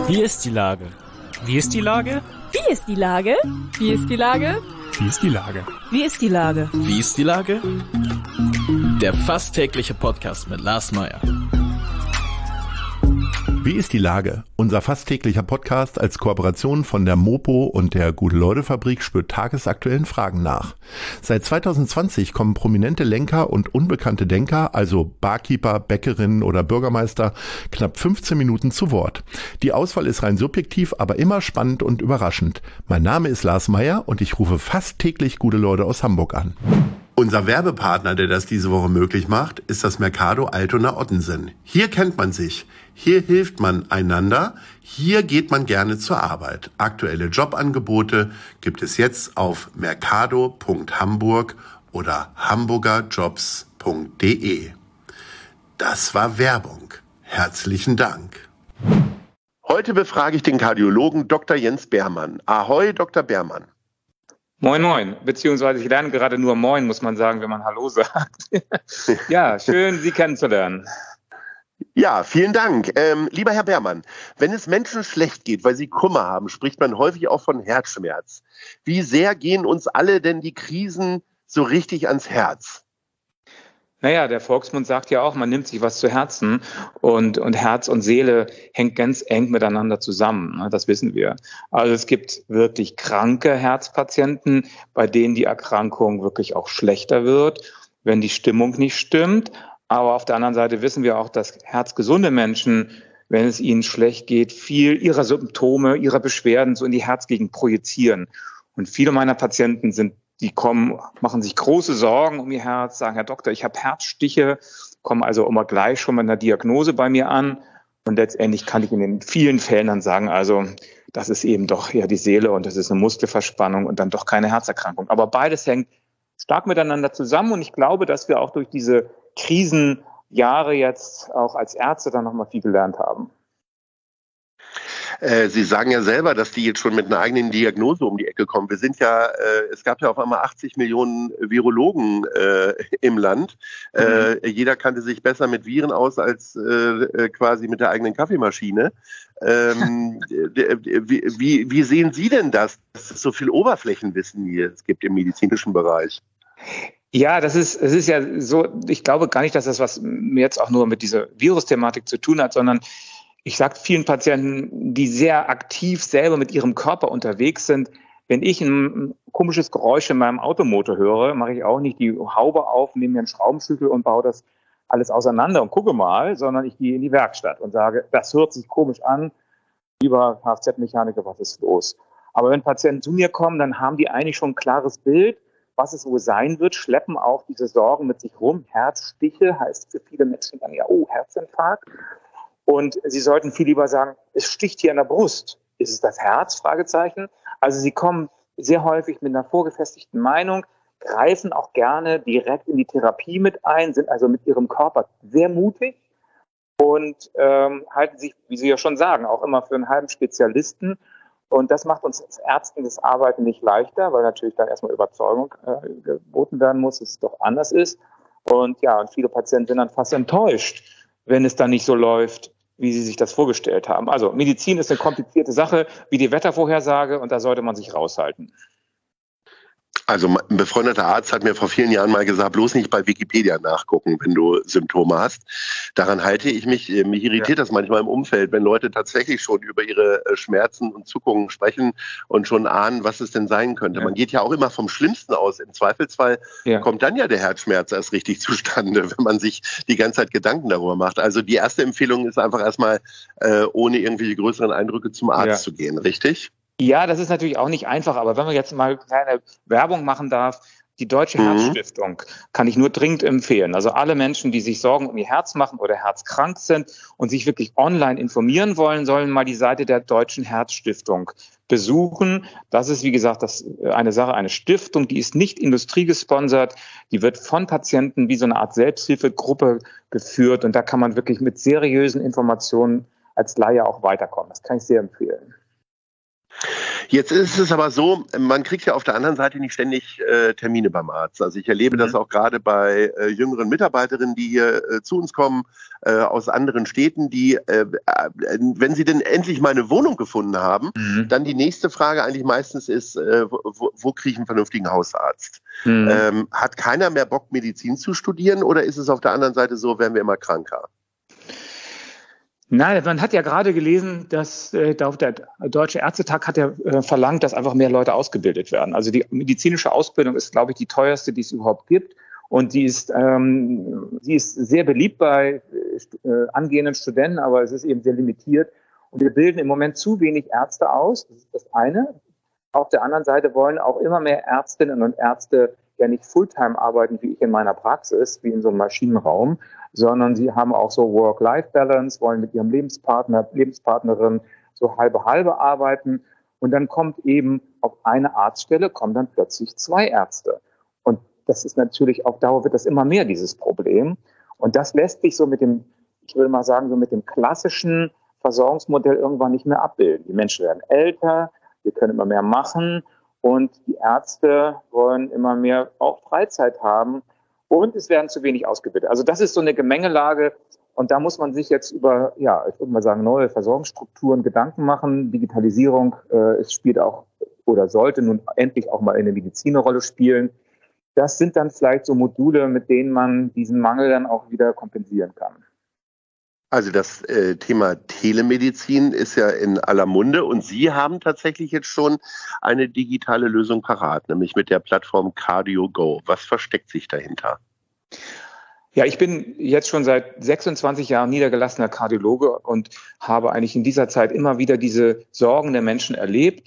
Wie ist die Lage? Wie ist die Lage? Wie ist die Lage? Wie ist die Lage? Wie ist die Lage? Wie ist die Lage? Wie ist die Lage? Der fast tägliche Podcast mit Lars Meyer. Wie ist die Lage? Unser fast täglicher Podcast als Kooperation von der Mopo und der Gute-Leute-Fabrik spürt tagesaktuellen Fragen nach. Seit 2020 kommen prominente Lenker und unbekannte Denker, also Barkeeper, Bäckerinnen oder Bürgermeister, knapp 15 Minuten zu Wort. Die Auswahl ist rein subjektiv, aber immer spannend und überraschend. Mein Name ist Lars Meyer und ich rufe fast täglich gute Leute aus Hamburg an. Unser Werbepartner, der das diese Woche möglich macht, ist das Mercado Altona-Ottensen. Hier kennt man sich, hier hilft man einander, hier geht man gerne zur Arbeit. Aktuelle Jobangebote gibt es jetzt auf mercado.hamburg oder hamburgerjobs.de. Das war Werbung. Herzlichen Dank. Heute befrage ich den Kardiologen Dr. Jens Beermann. Ahoi, Dr. Beermann. Moin, moin. Beziehungsweise ich lerne gerade nur Moin, muss man sagen, wenn man Hallo sagt. Ja, schön, Sie kennenzulernen. Ja, vielen Dank. Lieber Herr Beermann, wenn es Menschen schlecht geht, weil sie Kummer haben, spricht man häufig auch von Herzschmerz. Wie sehr gehen uns alle denn die Krisen so richtig ans Herz? Naja, der Volksmund sagt ja auch, man nimmt sich was zu Herzen und Herz und Seele hängt ganz eng miteinander zusammen. Das wissen wir. Also es gibt wirklich kranke Herzpatienten, bei denen die Erkrankung wirklich auch schlechter wird, wenn die Stimmung nicht stimmt. Aber auf der anderen Seite wissen wir auch, dass herzgesunde Menschen, wenn es ihnen schlecht geht, viel ihrer Symptome, ihrer Beschwerden so in die Herzgegend projizieren. Und viele meiner Patienten die kommen, machen sich große Sorgen um ihr Herz, sagen, Herr Doktor, ich habe Herzstiche, kommen also immer gleich schon mit einer Diagnose bei mir an. Und letztendlich kann ich in den vielen Fällen dann sagen, also das ist eben doch eher die Seele und das ist eine Muskelverspannung und dann doch keine Herzerkrankung. Aber beides hängt stark miteinander zusammen und ich glaube, dass wir auch durch diese Krisenjahre jetzt auch als Ärzte dann nochmal viel gelernt haben. Sie sagen ja selber, dass die jetzt schon mit einer eigenen Diagnose um die Ecke kommen. Es gab ja auf einmal 80 Millionen Virologen im Land. Jeder kannte sich besser mit Viren aus als quasi mit der eigenen Kaffeemaschine. Wie sehen Sie denn das, dass es so viel Oberflächenwissen hier es gibt im medizinischen Bereich? Ja, es ist ja so, ich glaube gar nicht, dass das was jetzt auch nur mit dieser Virusthematik zu tun hat, sondern ich sage vielen Patienten, die sehr aktiv selber mit ihrem Körper unterwegs sind, wenn ich ein komisches Geräusch in meinem Automotor höre, mache ich auch nicht die Haube auf, nehme mir einen Schraubenschlüssel und baue das alles auseinander und gucke mal, sondern ich gehe in die Werkstatt und sage, das hört sich komisch an, lieber Kfz-Mechaniker, was ist los? Aber wenn Patienten zu mir kommen, dann haben die eigentlich schon ein klares Bild, was es wohl sein wird, schleppen auch diese Sorgen mit sich rum. Herzstiche heißt für viele Menschen dann ja, oh, Herzinfarkt. Und sie sollten viel lieber sagen, es sticht hier in der Brust. Ist es das Herz? Fragezeichen. Also sie kommen sehr häufig mit einer vorgefestigten Meinung, greifen auch gerne direkt in die Therapie mit ein, sind also mit ihrem Körper sehr mutig und halten sich, wie Sie ja schon sagen, auch immer für einen halben Spezialisten. Und das macht uns als Ärzten das Arbeiten nicht leichter, weil natürlich dann erstmal Überzeugung geboten werden muss, dass es doch anders ist. Und viele Patienten sind dann fast enttäuscht, wenn es dann nicht so läuft, wie sie sich das vorgestellt haben. Also Medizin ist eine komplizierte Sache, wie die Wettervorhersage, und da sollte man sich raushalten. Also ein befreundeter Arzt hat mir vor vielen Jahren mal gesagt, bloß nicht bei Wikipedia nachgucken, wenn du Symptome hast. Daran halte ich mich. Mich irritiert das manchmal im Umfeld, wenn Leute tatsächlich schon über ihre Schmerzen und Zuckungen sprechen und schon ahnen, was es denn sein könnte. Ja. Man geht ja auch immer vom Schlimmsten aus. Im Zweifelsfall kommt dann ja der Herzschmerz erst richtig zustande, wenn man sich die ganze Zeit Gedanken darüber macht. Also die erste Empfehlung ist einfach erstmal, ohne irgendwelche größeren Eindrücke zum Arzt zu gehen, richtig? Ja, das ist natürlich auch nicht einfach, aber wenn man jetzt mal kleine Werbung machen darf, die Deutsche Herzstiftung kann ich nur dringend empfehlen. Also alle Menschen, die sich Sorgen um ihr Herz machen oder herzkrank sind und sich wirklich online informieren wollen, sollen mal die Seite der Deutschen Herzstiftung besuchen. Das ist, wie gesagt, eine Stiftung, die ist nicht industriegesponsert, die wird von Patienten wie so eine Art Selbsthilfegruppe geführt und da kann man wirklich mit seriösen Informationen als Laie auch weiterkommen. Das kann ich sehr empfehlen. Jetzt ist es aber so, man kriegt ja auf der anderen Seite nicht ständig Termine beim Arzt. Also ich erlebe das auch gerade bei jüngeren Mitarbeiterinnen, die hier zu uns kommen, aus anderen Städten, die, wenn sie denn endlich mal eine Wohnung gefunden haben, dann die nächste Frage eigentlich meistens ist, wo kriege ich einen vernünftigen Hausarzt? Hat keiner mehr Bock, Medizin zu studieren, oder ist es auf der anderen Seite so, werden wir immer kranker? Nein, man hat ja gerade gelesen, dass der Deutsche Ärztetag hat ja verlangt, dass einfach mehr Leute ausgebildet werden. Also die medizinische Ausbildung ist, glaube ich, die teuerste, die es überhaupt gibt. Und sie ist sehr beliebt bei angehenden Studenten, aber es ist eben sehr limitiert. Und wir bilden im Moment zu wenig Ärzte aus. Das ist das eine. Auf der anderen Seite wollen auch immer mehr Ärztinnen und Ärzte ja nicht Fulltime arbeiten, wie ich in meiner Praxis, wie in so einem Maschinenraum, sondern sie haben auch so Work-Life-Balance, wollen mit ihrem Lebenspartnerin so halbe arbeiten. Und dann kommt eben auf eine Arztstelle, kommen dann plötzlich 2 Ärzte. Und das ist natürlich, auf Dauer wird das immer mehr, dieses Problem. Und das lässt sich so mit dem, ich würde mal sagen, so mit dem klassischen Versorgungsmodell irgendwann nicht mehr abbilden. Die Menschen werden älter, wir können immer mehr machen und die Ärzte wollen immer mehr auch Freizeit haben. Und es werden zu wenig ausgebildet. Also das ist so eine Gemengelage. Und da muss man sich jetzt über, ja, ich würde mal sagen, neue Versorgungsstrukturen Gedanken machen. Digitalisierung, es spielt auch oder sollte nun endlich auch mal in der Medizin eine Rolle spielen. Das sind dann vielleicht so Module, mit denen man diesen Mangel dann auch wieder kompensieren kann. Also das Thema Telemedizin ist ja in aller Munde und Sie haben tatsächlich jetzt schon eine digitale Lösung parat, nämlich mit der Plattform CardioGo. Was versteckt sich dahinter? Ja, ich bin jetzt schon seit 26 Jahren niedergelassener Kardiologe und habe eigentlich in dieser Zeit immer wieder diese Sorgen der Menschen erlebt,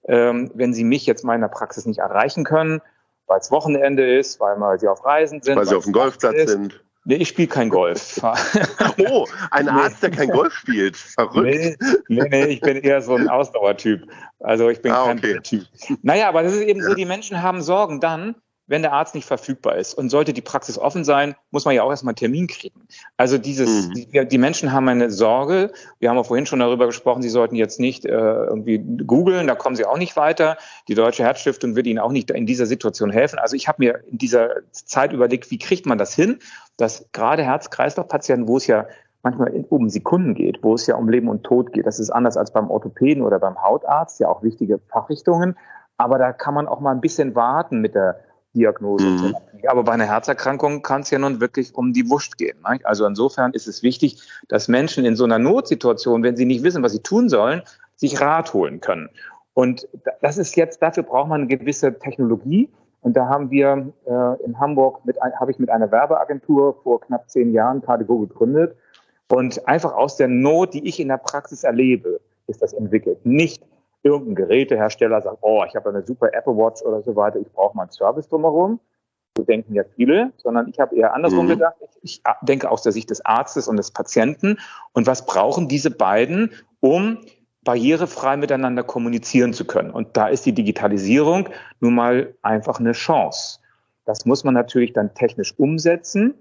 wenn sie mich jetzt mal in der Praxis nicht erreichen können, weil es Wochenende ist, weil sie auf Reisen sind. Weil sie auf dem Golfplatz sind. Nee, ich spiele kein Golf. Oh, ein Arzt, der kein Golf spielt. Verrückt. Nee, ich bin eher so ein Ausdauertyp. Also ich bin kein Typ. Naja, aber das ist eben so, die Menschen haben Sorgen dann, wenn der Arzt nicht verfügbar ist. Und sollte die Praxis offen sein, muss man ja auch erstmal einen Termin kriegen. Also die Menschen haben eine Sorge. Wir haben auch vorhin schon darüber gesprochen, sie sollten jetzt nicht irgendwie googeln, da kommen sie auch nicht weiter. Die Deutsche Herzstiftung wird ihnen auch nicht in dieser Situation helfen. Also ich habe mir in dieser Zeit überlegt, wie kriegt man das hin, dass gerade Herz-Kreislauf-Patienten, wo es ja manchmal um Sekunden geht, wo es ja um Leben und Tod geht, das ist anders als beim Orthopäden oder beim Hautarzt, ja auch wichtige Fachrichtungen, aber da kann man auch mal ein bisschen warten mit der Diagnose. Aber bei einer Herzerkrankung kann es ja nun wirklich um die Wurst gehen. Ne? Also insofern ist es wichtig, dass Menschen in so einer Notsituation, wenn sie nicht wissen, was sie tun sollen, sich Rat holen können. Und das ist jetzt, dafür braucht man eine gewisse Technologie. Und da haben wir in Hamburg habe ich mit einer Werbeagentur vor knapp 10 Jahren CardioGo gegründet. Und einfach aus der Not, die ich in der Praxis erlebe, ist das entwickelt. Nicht irgendein Gerätehersteller sagt, oh, ich habe eine super Apple Watch oder so weiter, ich brauche mal einen Service drumherum. So denken ja viele, sondern ich habe eher andersrum gedacht. Ich denke aus der Sicht des Arztes und des Patienten. Und was brauchen diese beiden, um barrierefrei miteinander kommunizieren zu können? Und da ist die Digitalisierung nun mal einfach eine Chance. Das muss man natürlich dann technisch umsetzen.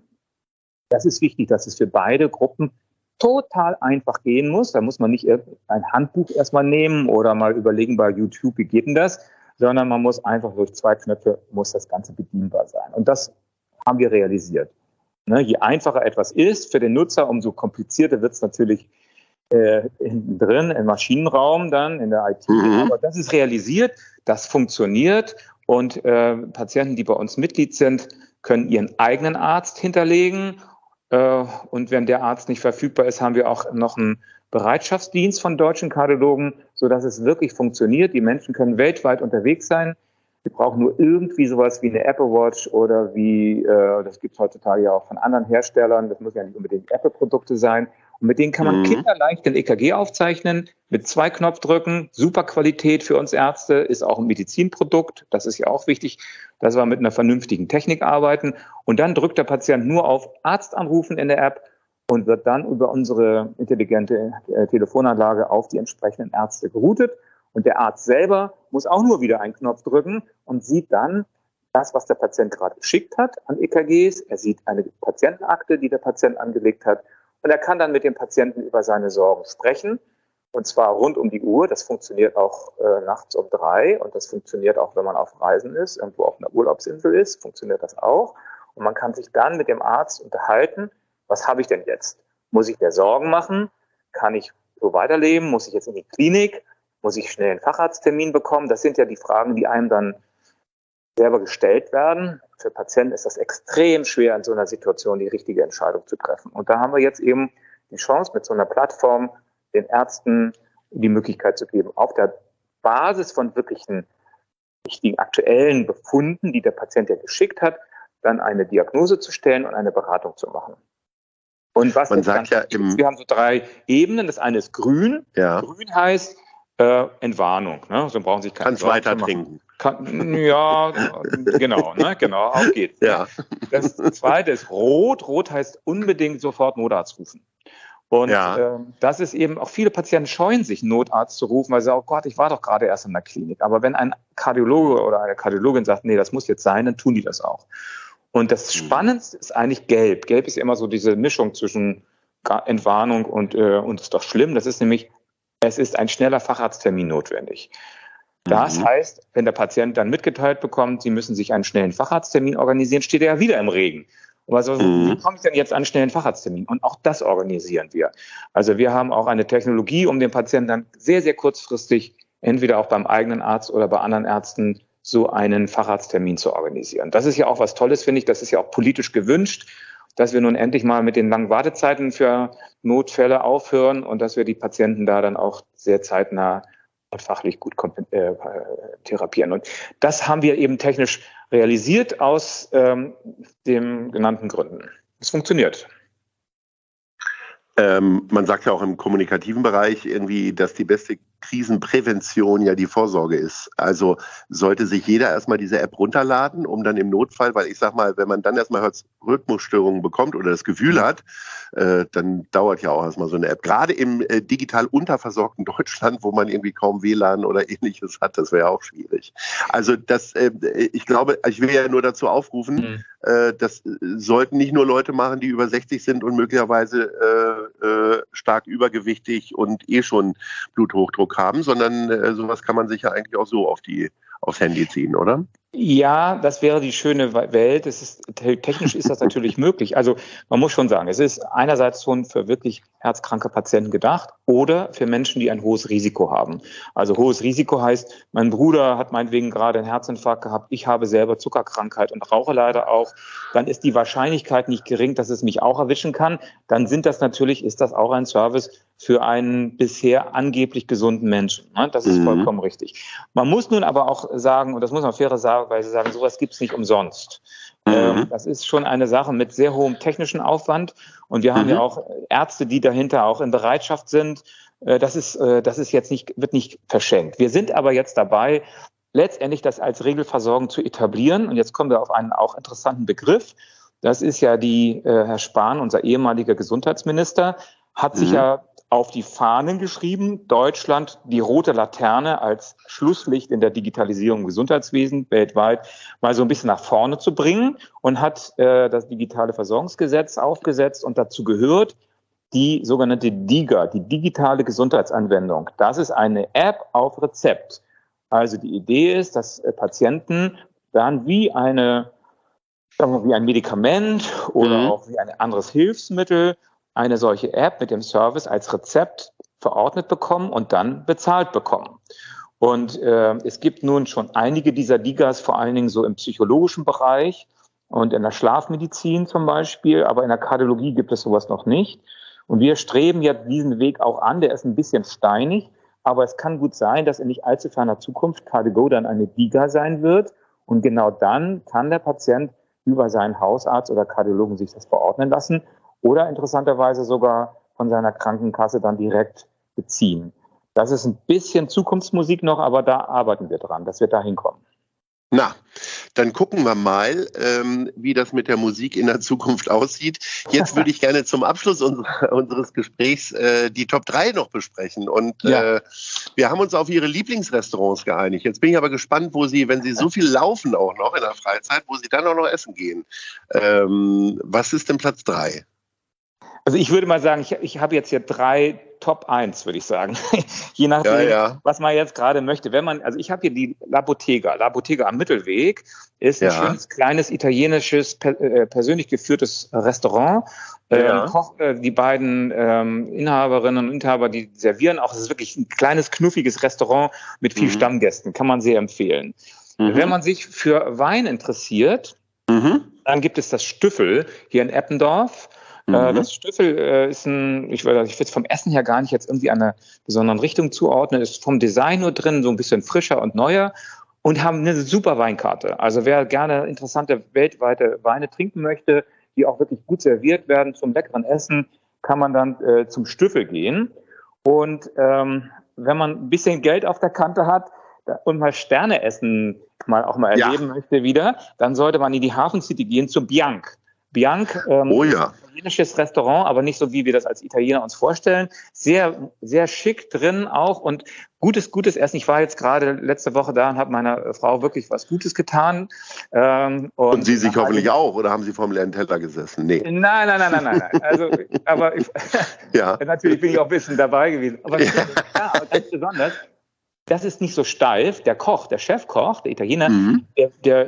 Das ist wichtig, dass es für beide Gruppen total einfach gehen muss. Da muss man nicht ein Handbuch erstmal nehmen oder mal überlegen bei YouTube, wie geht denn das, sondern man muss einfach durch 2 Knöpfe muss das Ganze bedienbar sein. Und das haben wir realisiert. Ne, je einfacher etwas ist für den Nutzer, umso komplizierter wird es natürlich hinten drin im Maschinenraum, dann in der IT. Aber das ist realisiert, das funktioniert und Patienten, die bei uns Mitglied sind, können ihren eigenen Arzt hinterlegen. Und wenn der Arzt nicht verfügbar ist, haben wir auch noch einen Bereitschaftsdienst von deutschen Kardiologen, sodass es wirklich funktioniert. Die Menschen können weltweit unterwegs sein. Wir brauchen nur irgendwie sowas wie eine Apple Watch oder wie, das gibt es heutzutage ja auch von anderen Herstellern, das muss ja nicht unbedingt Apple-Produkte sein. Und mit denen kann man kinderleicht den EKG aufzeichnen, mit 2 Knopfdrücken, super Qualität für uns Ärzte, ist auch ein Medizinprodukt, das ist ja auch wichtig, dass wir mit einer vernünftigen Technik arbeiten. Und dann drückt der Patient nur auf Arzt anrufen in der App und wird dann über unsere intelligente Telefonanlage auf die entsprechenden Ärzte geroutet. Und der Arzt selber muss auch nur wieder einen Knopf drücken und sieht dann das, was der Patient gerade geschickt hat an EKGs. Er sieht eine Patientenakte, die der Patient angelegt hat. Und er kann dann mit dem Patienten über seine Sorgen sprechen. Und zwar rund um die Uhr. Das funktioniert auch nachts um 3 und das funktioniert auch, wenn man auf Reisen ist, irgendwo auf einer Urlaubsinsel ist, funktioniert das auch. Und man kann sich dann mit dem Arzt unterhalten, was habe ich denn jetzt? Muss ich mir Sorgen machen? Kann ich so weiterleben? Muss ich jetzt in die Klinik? Muss ich schnell einen Facharzttermin bekommen? Das sind ja die Fragen, die einem dann selber gestellt werden. Für Patienten ist das extrem schwer, in so einer Situation die richtige Entscheidung zu treffen. Und da haben wir jetzt eben die Chance, mit so einer Plattform den Ärzten die Möglichkeit zu geben, auf der Basis von wirklichen wichtigen aktuellen Befunden, die der Patient ja geschickt hat, dann eine Diagnose zu stellen und eine Beratung zu machen. Und was man sagt ja wir haben so 3 Ebenen. Das eine ist grün. Ja. Grün heißt Entwarnung. Ne? So brauchen sich keine Kannst weiter trinken. Ja, genau, ne? Genau, auf geht's. Ja. Das zweite ist rot. Rot heißt unbedingt sofort Notarzt rufen. Und das ist eben, auch viele Patienten scheuen sich, einen Notarzt zu rufen, weil sie sagen, oh Gott, ich war doch gerade erst in der Klinik. Aber wenn ein Kardiologe oder eine Kardiologin sagt, nee, das muss jetzt sein, dann tun die das auch. Und das Spannendste ist eigentlich gelb. Gelb ist immer so diese Mischung zwischen Entwarnung und ist doch schlimm. Das ist nämlich, es ist ein schneller Facharzttermin notwendig. Das heißt, wenn der Patient dann mitgeteilt bekommt, Sie müssen sich einen schnellen Facharzttermin organisieren, steht er ja wieder im Regen. Also, wie komme ich denn jetzt an einen schnellen Facharzttermin? Und auch das organisieren wir. Also wir haben auch eine Technologie, um den Patienten dann sehr, sehr kurzfristig entweder auch beim eigenen Arzt oder bei anderen Ärzten so einen Facharzttermin zu organisieren. Das ist ja auch was Tolles, finde ich. Das ist ja auch politisch gewünscht, dass wir nun endlich mal mit den langen Wartezeiten für Notfälle aufhören und dass wir die Patienten da dann auch sehr zeitnah und fachlich gut therapieren. Und das haben wir eben technisch realisiert aus den genannten Gründen. Es funktioniert. Man sagt ja auch im kommunikativen Bereich irgendwie, dass die beste Krisenprävention ja die Vorsorge ist. Also sollte sich jeder erstmal diese App runterladen, um dann im Notfall, weil ich sag mal, wenn man dann erstmal Rhythmusstörungen bekommt oder das Gefühl hat, dann dauert ja auch erstmal so eine App. Gerade im digital unterversorgten Deutschland, wo man irgendwie kaum WLAN oder Ähnliches hat, das wäre ja auch schwierig. Also das, ich glaube, ich will ja nur dazu aufrufen, das sollten nicht nur Leute machen, die über 60 sind und möglicherweise stark übergewichtig und schon Bluthochdruck haben, sondern sowas kann man sich ja eigentlich auch so aufs Handy ziehen, oder? Ja, das wäre die schöne Welt. Technisch ist das natürlich möglich. Also man muss schon sagen, es ist einerseits schon für wirklich herzkranke Patienten gedacht oder für Menschen, die ein hohes Risiko haben. Also hohes Risiko heißt, mein Bruder hat meinetwegen gerade einen Herzinfarkt gehabt, ich habe selber Zuckerkrankheit und rauche leider auch. Dann ist die Wahrscheinlichkeit nicht gering, dass es mich auch erwischen kann. Dann ist das auch ein Service für einen bisher angeblich gesunden Menschen. Das ist vollkommen richtig. Man muss nun aber auch sagen, und das muss man fairerweise sagen, sowas gibt's nicht umsonst. Das ist schon eine Sache mit sehr hohem technischen Aufwand. Und wir haben ja auch Ärzte, die dahinter auch in Bereitschaft sind. Das ist jetzt wird nicht verschenkt. Wir sind aber jetzt dabei, letztendlich das als Regelversorgung zu etablieren. Und jetzt kommen wir auf einen auch interessanten Begriff. Das ist ja Herr Spahn, unser ehemaliger Gesundheitsminister, hat sich ja auf die Fahnen geschrieben, Deutschland die rote Laterne als Schlusslicht in der Digitalisierung im Gesundheitswesen weltweit mal so ein bisschen nach vorne zu bringen und hat das digitale Versorgungsgesetz aufgesetzt und dazu gehört die sogenannte DiGA, die digitale Gesundheitsanwendung. Das ist eine App auf Rezept. Also die Idee ist, dass Patienten dann wie ein Medikament oder auch wie ein anderes Hilfsmittel eine solche App mit dem Service als Rezept verordnet bekommen und dann bezahlt bekommen. Und es gibt nun schon einige dieser DiGAs, vor allen Dingen so im psychologischen Bereich und in der Schlafmedizin zum Beispiel, aber in der Kardiologie gibt es sowas noch nicht. Und wir streben ja diesen Weg auch an, der ist ein bisschen steinig, aber es kann gut sein, dass in nicht allzu ferner Zukunft KardiGo dann eine DiGA sein wird und genau dann kann der Patient über seinen Hausarzt oder Kardiologen sich das verordnen lassen oder interessanterweise sogar von seiner Krankenkasse dann direkt beziehen. Das ist ein bisschen Zukunftsmusik noch, aber da arbeiten wir dran, dass wir da hinkommen. Na, dann gucken wir mal, wie das mit der Musik in der Zukunft aussieht. Jetzt würde ich gerne zum Abschluss unseres Gesprächs die Top 3 noch besprechen. Und wir haben uns auf Ihre Lieblingsrestaurants geeinigt. Jetzt bin ich aber gespannt, wo Sie, wenn Sie so viel laufen auch noch in der Freizeit, wo Sie dann auch noch essen gehen. Was ist denn Platz 3? Also ich würde mal sagen, ich habe jetzt hier 3 Top 1, würde ich sagen. Je nachdem, was man jetzt gerade möchte. Also ich habe hier die La Bottega am Mittelweg, ist ein schönes, kleines, italienisches, persönlich geführtes Restaurant. Die beiden Inhaberinnen und Inhaber, die servieren auch, es ist wirklich ein kleines, knuffiges Restaurant mit viel Stammgästen, kann man sehr empfehlen. Wenn man sich für Wein interessiert, dann gibt es das Stüffel hier in Eppendorf. Das Stüffel ist ich würde es vom Essen her gar nicht jetzt irgendwie einer besonderen Richtung zuordnen, ist vom Design nur drin, so ein bisschen frischer und neuer und haben eine super Weinkarte. Also wer gerne interessante weltweite Weine trinken möchte, die auch wirklich gut serviert werden zum leckeren Essen, kann man dann zum Stüffel gehen. Und wenn man ein bisschen Geld auf der Kante hat und mal Sterne essen auch mal erleben möchte wieder, dann sollte man in die Hafen City gehen zum Bianc. Bianc, italienisches Restaurant, aber nicht so, wie wir das als Italiener uns vorstellen. Sehr, sehr schick drin auch und gutes Essen. Ich war jetzt gerade letzte Woche da und habe meiner Frau wirklich was Gutes getan. Und Sie sich hoffentlich auch, oder haben Sie vorm leeren Teller gesessen? Nee. Nein. Also, aber natürlich bin ich auch ein bisschen dabei gewesen. Aber ganz besonders, das ist nicht so steif. Der Chefkoch, der Italiener, der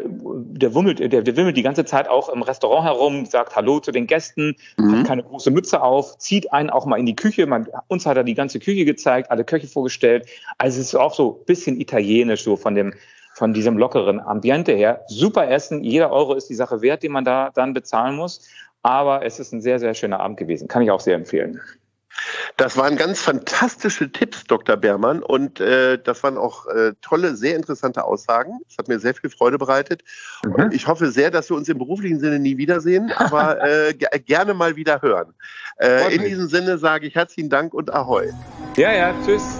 wimmelt die ganze Zeit auch im Restaurant herum, sagt Hallo zu den Gästen, hat keine große Mütze auf, zieht einen auch mal in die Küche. Uns hat er die ganze Küche gezeigt, alle Köche vorgestellt. Also es ist auch so ein bisschen italienisch, so von diesem lockeren Ambiente her. Super Essen, jeder Euro ist die Sache wert, den man da dann bezahlen muss. Aber es ist ein sehr, sehr schöner Abend gewesen. Kann ich auch sehr empfehlen. Das waren ganz fantastische Tipps, Dr. Beermann, und das waren auch tolle, sehr interessante Aussagen. Das hat mir sehr viel Freude bereitet. Und ich hoffe sehr, dass wir uns im beruflichen Sinne nie wiedersehen, aber gerne mal wieder hören. In diesem Sinne sage ich herzlichen Dank und Ahoi. Ja, tschüss.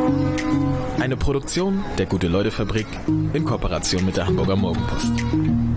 Eine Produktion der Gute-Leute-Fabrik in Kooperation mit der Hamburger Morgenpost.